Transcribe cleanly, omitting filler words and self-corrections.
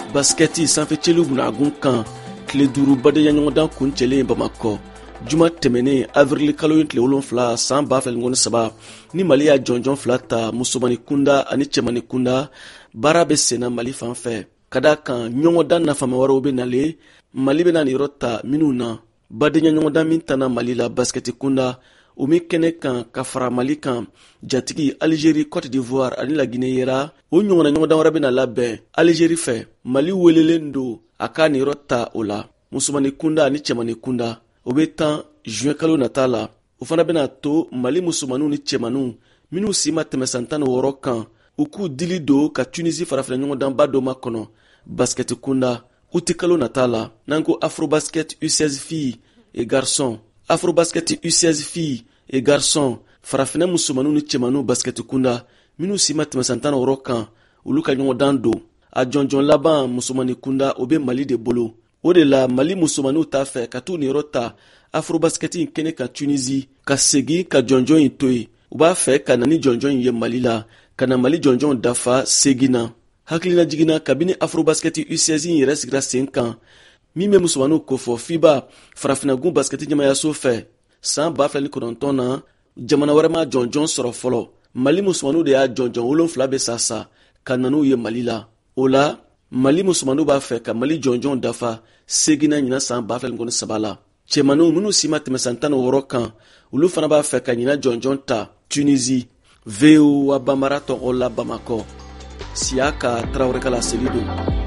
basketi sanfɛcɛliw bunagun kan tile 5 badenya ɲɔgɔndan kuncɛlen Bamakɔ juma tɛmɛnen avril kalo 7 san 2023 ni Mali y'a jɔnjɔn 2 ta musobani kunda ani cɛmani kunda baara bɛ senna Mali fan fɛ ka da kan ɲɔgɔndan nafama wɛrɛw bɛ nalen Mali bɛna nin yɔrɔ ta minnu na badenya ɲɔgɔndan min tana Mali la basketi kunda o min kɛnɛ kan ka fara Mali kan jatigi Algérie, Côte d'Ivoire ani la Guinée yera o ɲɔgɔnna ɲɔgɔndan wɛrɛ bɛna labɛn Algérie fɛ Mali welelen don a ka nin yɔrɔ ta o la musobani kunda ani cɛmani kunda o bɛ 10 juin kalo nata la o fana bɛna to Mali musobaniw ni cɛmaniw minnu si ma tɛmɛ san 16 kan u k'u dili don ka Tunisie farafina ɲɔgɔndanba dɔ ma kɔnɔ basketi kunda uti kalo nata la n'an ko Afrobasket U16 filles et garçons Afrobasket U16 filles et garçons farafina musobaniw ni cɛmaniw basketi kunda minnu si ma tɛmɛ san 16 kan olu ka ɲɔgɔndan don a jɔnjɔn laban musobani kunda o bɛ Mali de bolo o de la Mali musobaniw t'a fɛ ka t'u niyɔrɔ ta Afrobasketi kɛnɛ kan Tunisie ka segin ka jɔnjɔn in to yen u b'a fɛ ka na ni jɔnjɔn in ye Mali la ka na Mali jɔnjɔn dafa segina hakilina jiginna kabini Afrobasketi U16 in yɛrɛ sigira sen kan min bɛ musobaniw kofɔ FIBA farafinagun basketi ɲɛmayaso fɛ san 2009 na jamana wɛrɛ ma jɔnjɔn sɔrɔ fɔlɔ Mali musobaniw de y'a jɔnjɔn 7 bɛ sasa ka na n'u ye Mali la o la Mali musobaniw b'a fɛ ka Mali jɔnjɔn dafa segina ɲina san 2023 la cɛmaniw minnu si ma tɛmɛ san 16 kan olu fana b'a fɛ ka ɲina jɔnjɔn ta Tunisie VOA Bambara tɔgɔ la Bamakɔ Siaka Traoré ka laseli don